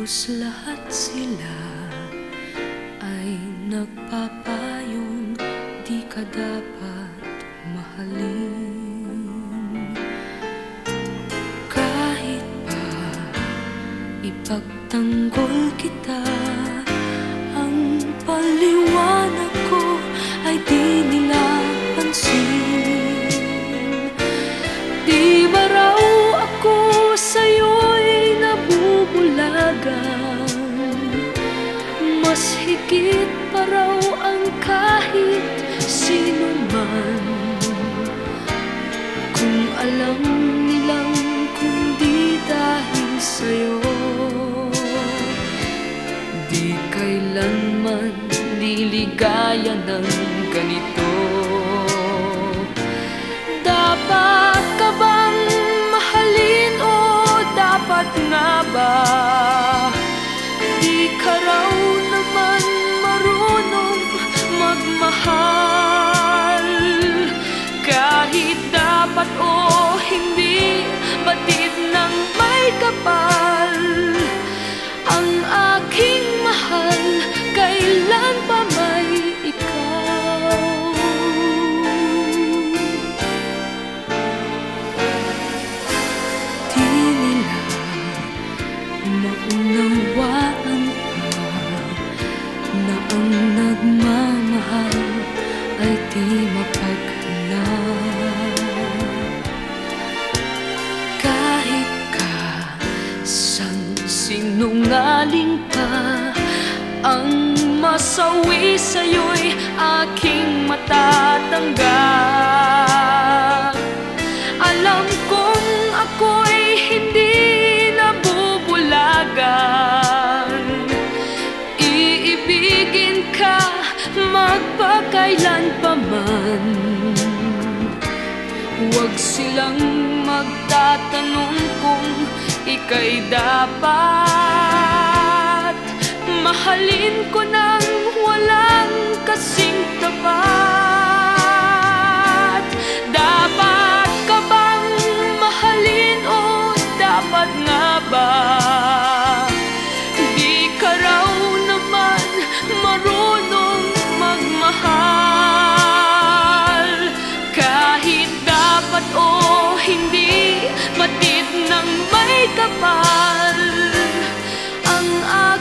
Halos lahat sila ay nagpapayong di ka dapat mahalin. Kahit pa ipagtanggol kita, ang paliwanag ko ay di nila pansin. Di ba raw ako sa'yo'y nabubulagan? Mas higit pa raw ang kahit sino man. Kung alam nilang kundi dahil sa'yo, di kailanman liligaya ng ganito. Dapat ka bang mahalin o dapat nga ba? Di ka raw naman marunong magmahal. Kahit dapat o hindi, batid ng may kapal. Ang aking mahal, kailan pa may ikaw? Di nila maunawaan pa na ang nagmamahal ay di mapaghanap. Kahit ka sang sinungaling pa, ang masawi sa'yo'y aking matatanggap. Alam kong ako'y hindi nabubulagan. Iibigin ka magpakailan pa man. Huwag silang magtatanong kung ika'y dapat mahalin ko nang walang kasing tapat. Dapat ka bang mahalin o dapat nga ba? Di ka raw naman marunong magmahal. Kahit dapat o hindi, batid ng may kapal. Ang